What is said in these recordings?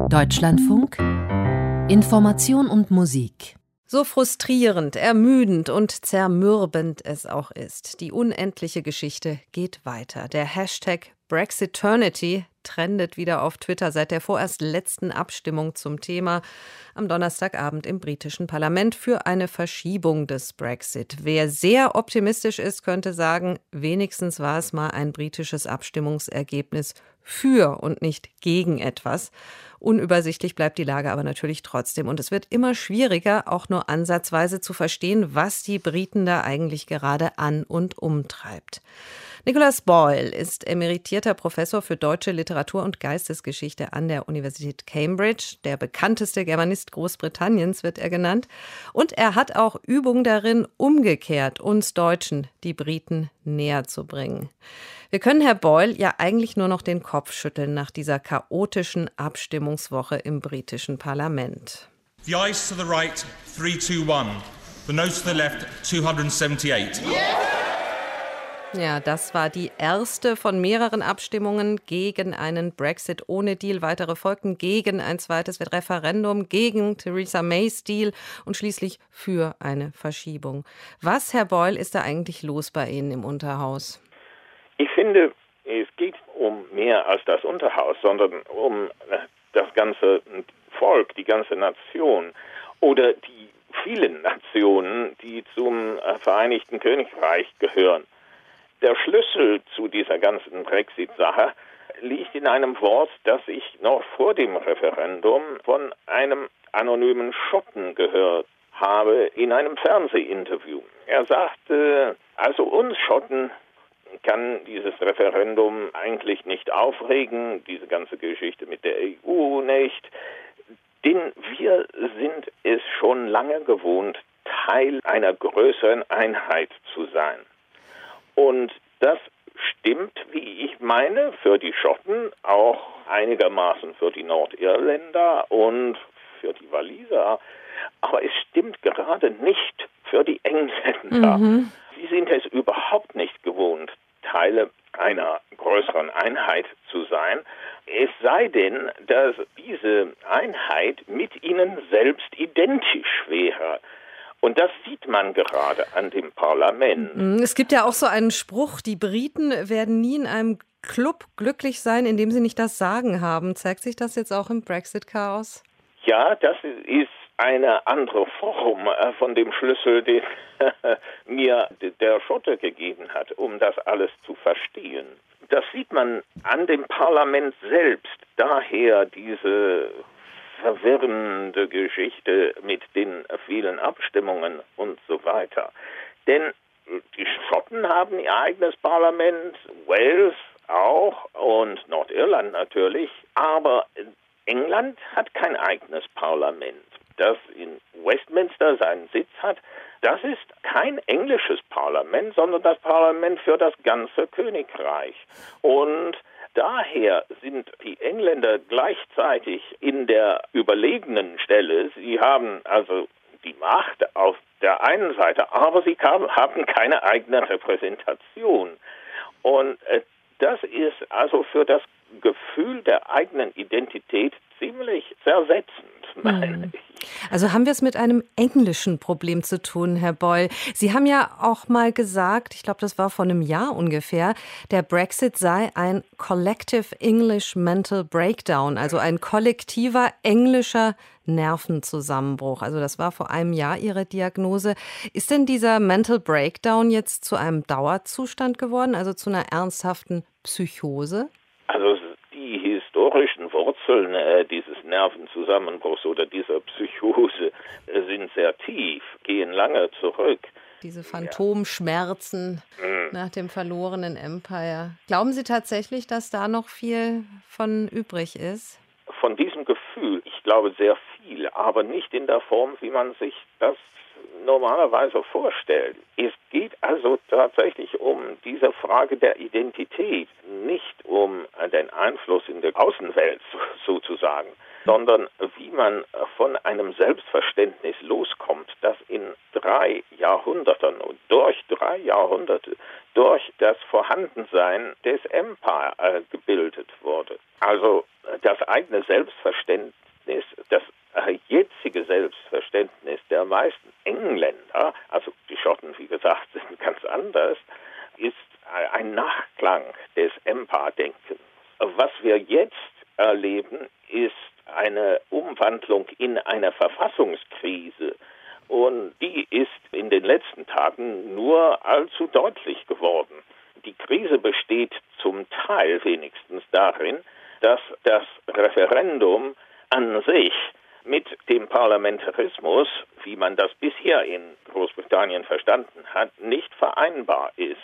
Deutschlandfunk Information und Musik. So frustrierend, ermüdend und zermürbend es auch ist, die unendliche Geschichte geht weiter. Der Hashtag Brexiternity trendet wieder auf Twitter seit der vorerst letzten Abstimmung zum Thema am Donnerstagabend im britischen Parlament für eine Verschiebung des Brexit. Wer sehr optimistisch ist, könnte sagen, wenigstens war es mal ein britisches Abstimmungsergebnis für und nicht gegen etwas. Unübersichtlich bleibt die Lage aber natürlich trotzdem. Und es wird immer schwieriger, auch nur ansatzweise zu verstehen, was die Briten da eigentlich gerade an- und umtreibt. Nicholas Boyle ist emeritierter Professor für deutsche Literatur und Geistesgeschichte an der Universität Cambridge. Der bekannteste Germanist Großbritanniens wird er genannt. Und er hat auch Übung darin, umgekehrt uns Deutschen die Briten näher zu bringen. Wir können Herr Boyle ja eigentlich nur noch den Kopf schütteln nach dieser chaotischen Abstimmungswoche im britischen Parlament. The ayes to the right, 321. The noes to the left, 278. Ja, das war die erste von mehreren Abstimmungen gegen einen Brexit ohne Deal. Weitere folgten gegen ein zweites Referendum, gegen Theresa Mays Deal und schließlich für eine Verschiebung. Was, Herr Boyle, ist da eigentlich los bei Ihnen im Unterhaus? Ich finde, es geht um mehr als das Unterhaus, sondern um das ganze Volk, die ganze Nation oder die vielen Nationen, die zum Vereinigten Königreich gehören. Der Schlüssel zu dieser ganzen Brexit-Sache liegt in einem Wort, das ich noch vor dem Referendum von einem anonymen Schotten gehört habe in einem Fernsehinterview. Er sagte, also uns Schotten kann dieses Referendum eigentlich nicht aufregen, diese ganze Geschichte mit der EU nicht, denn wir sind es schon lange gewohnt, Teil einer größeren Einheit zu sein. Und das stimmt, wie ich meine, für die Schotten, auch einigermaßen für die Nordirländer und für die Waliser. Aber es stimmt gerade nicht für die Engländer. Sie sind es überhaupt nicht gewohnt, Teile einer größeren Einheit zu sein. Es sei denn, dass diese Einheit mit ihnen selbst identisch wäre. Und das sieht man gerade an dem Parlament. Es gibt ja auch so einen Spruch, die Briten werden nie in einem Club glücklich sein, in dem sie nicht das Sagen haben. Zeigt sich das jetzt auch im Brexit-Chaos? Ja, das ist eine andere Form von dem Schlüssel, den mir der Schotte gegeben hat, um das alles zu verstehen. Das sieht man an dem Parlament selbst. Daher diese verwirrende Geschichte mit den vielen Abstimmungen und so weiter. Denn die Schotten haben ihr eigenes Parlament, Wales auch und Nordirland natürlich, aber England hat kein eigenes Parlament. Das in Westminster seinen Sitz hat, das ist kein englisches Parlament, sondern das Parlament für das ganze Königreich. Und daher sind die Engländer gleichzeitig in der überlegenen Stelle. Sie haben also die Macht auf der einen Seite, aber sie haben keine eigene Repräsentation. Und das ist also für das Gefühl der eigenen Identität ziemlich zersetzend, meine ich. Also haben wir es mit einem englischen Problem zu tun, Herr Boyle. Sie haben ja auch mal gesagt, ich glaube, das war vor einem Jahr ungefähr, der Brexit sei ein Collective English Mental Breakdown, also ein kollektiver englischer Nervenzusammenbruch. Also das war vor einem Jahr Ihre Diagnose. Ist denn dieser Mental Breakdown jetzt zu einem Dauerzustand geworden, also zu einer ernsthaften Psychose? Also die historischen Wurzeln dieses Nervenzusammenbruchs oder dieser Psychose sind sehr tief, gehen lange zurück. Diese Phantomschmerzen nach dem verlorenen Empire. Glauben Sie tatsächlich, dass da noch viel von übrig ist? Von diesem Gefühl, ich glaube sehr viel, aber nicht in der Form, wie man sich das normalerweise vorstellt. Es geht also tatsächlich um diese Frage der Identität, nicht um den Einfluss in der Außenwelt sozusagen, sondern wie man von einem Selbstverständnis loskommt, das in 3 Jahrhunderten und durch 3 Jahrhunderte durch das Vorhandensein des Empire gebildet wurde. Also das eigene Selbstverständnis, das jetzige Selbstverständnis der meisten Engländer, also die Schotten, wie gesagt, sind ganz anders, ist ein Nachklang des Empire-Denkens. Was wir jetzt erleben, ist eine Umwandlung in eine Verfassungskrise. Und die ist in den letzten Tagen nur allzu deutlich geworden. Die Krise besteht zum Teil wenigstens darin, dass das Referendum an sich mit dem Parlamentarismus, wie man das bisher in Großbritannien verstanden hat, nicht vereinbar ist.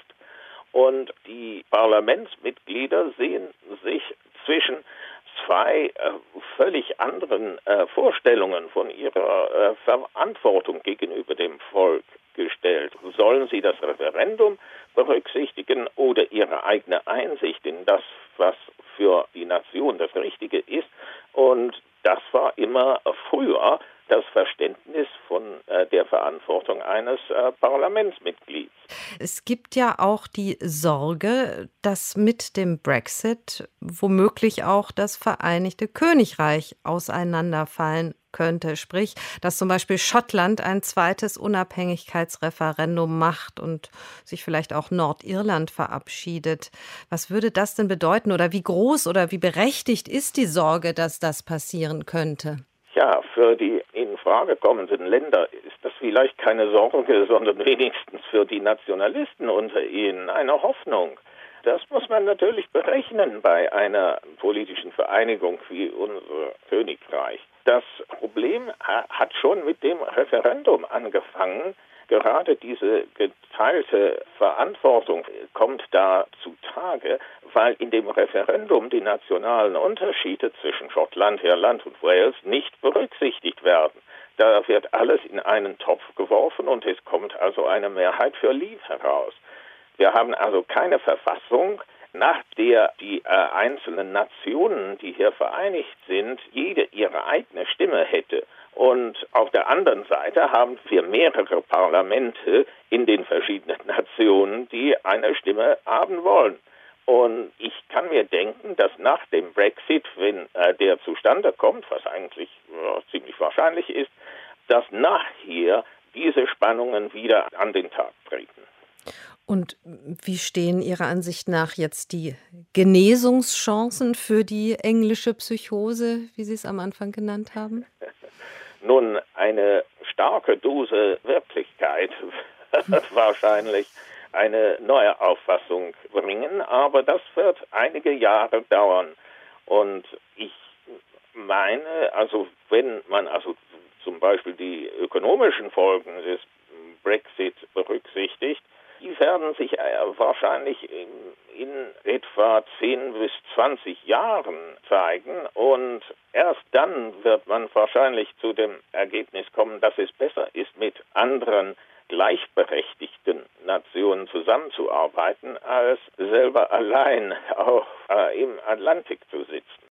Und die Parlamentsmitglieder sehen sich zwischen zwei völlig anderen Vorstellungen von ihrer Verantwortung gegenüber dem Volk gestellt. Sollen sie das Referendum berücksichtigen oder ihre eigene Einsicht in das, was für die Nation das Richtige ist? Und das war immer früher das Verständnis von der Verantwortung eines Parlamentsmitglieds. Es gibt ja auch die Sorge, dass mit dem Brexit womöglich auch das Vereinigte Königreich auseinanderfallen könnte. Sprich, dass zum Beispiel Schottland ein zweites Unabhängigkeitsreferendum macht und sich vielleicht auch Nordirland verabschiedet. Was würde das denn bedeuten oder wie groß oder wie berechtigt ist die Sorge, dass das passieren könnte? Ja, für die in Frage kommenden Länder ist das vielleicht keine Sorge, sondern wenigstens für die Nationalisten unter ihnen eine Hoffnung. Das muss man natürlich berechnen bei einer politischen Vereinigung wie unser Königreich. Das Problem hat schon mit dem Referendum angefangen. Gerade diese geteilte Verantwortung kommt da zutage, weil in dem Referendum die nationalen Unterschiede zwischen Schottland, Irland und Wales nicht berücksichtigt werden. Da wird alles in einen Topf geworfen und es kommt also eine Mehrheit für Leave heraus. Wir haben also keine Verfassung, nach der die einzelnen Nationen, die hier vereinigt sind, jede ihre eigene Stimme hätte. Und auf der anderen Seite haben wir mehrere Parlamente in den verschiedenen Nationen, die eine Stimme haben wollen. Und ich kann mir denken, dass nach dem Brexit, wenn der zustande kommt, was eigentlich ziemlich wahrscheinlich ist, dass nachher diese Spannungen wieder an den Tag treten. Und wie stehen Ihrer Ansicht nach jetzt die Genesungschancen für die englische Psychose, wie Sie es am Anfang genannt haben? Nun, eine starke Dose Wirklichkeit wird wahrscheinlich eine neue Auffassung bringen, aber das wird einige Jahre dauern. Und ich meine, also wenn man also zum Beispiel die ökonomischen Folgen des Brexit berücksichtigt, die werden sich wahrscheinlich in etwa 10 bis 20 Jahren zeigen und erst dann wird man wahrscheinlich zu dem Ergebnis kommen, dass es besser ist, mit anderen gleichberechtigten Nationen zusammenzuarbeiten, als selber allein auch im Atlantik zu sitzen.